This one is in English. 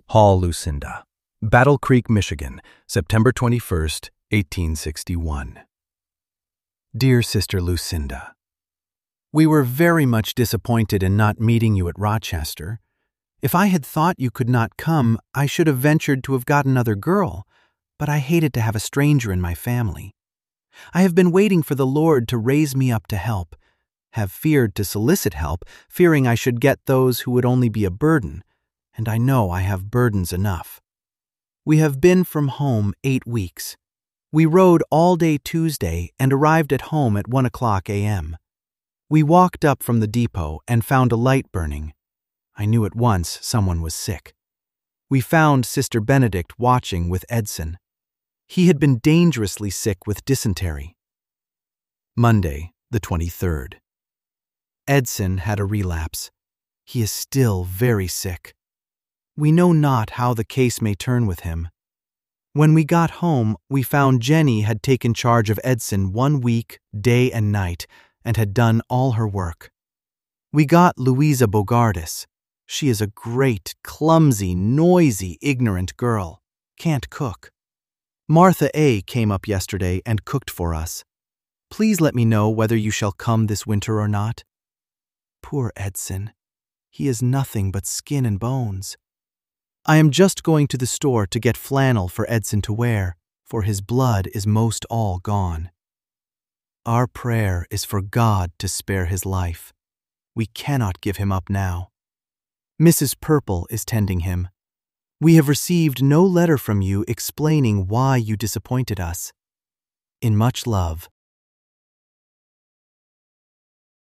Hall Lucinda, Battle Creek, Michigan, September 21st, 1861. Dear Sister Lucinda, we were very much disappointed in not meeting you at Rochester. If I had thought you could not come, I should have ventured to have got another girl, but I hated to have a stranger in my family. I have been waiting for the Lord to raise me up to help, have feared to solicit help, fearing I should get those who would only be a burden, and I know I have burdens enough. We have been from home 8 weeks. We rode all day Tuesday and arrived at home at 1:00 a.m. We walked up from the depot and found a light burning. I knew at once someone was sick. We found Sister Benedict watching with Edson. He had been dangerously sick with dysentery. Monday, the 23rd. Edson had a relapse. He is still very sick. We know not how the case may turn with him. When we got home, we found Jenny had taken charge of Edson 1 week, day and night, and had done all her work. We got Louisa Bogardus. She is a great, clumsy, noisy, ignorant girl. Can't cook. Martha A. came up yesterday and cooked for us. Please let me know whether you shall come this winter or not. Poor Edson. He is nothing but skin and bones. I am just going to the store to get flannel for Edson to wear, for his blood is most all gone. Our prayer is for God to spare his life. We cannot give him up now. Mrs. Purple is tending him. We have received no letter from you explaining why you disappointed us. In much love,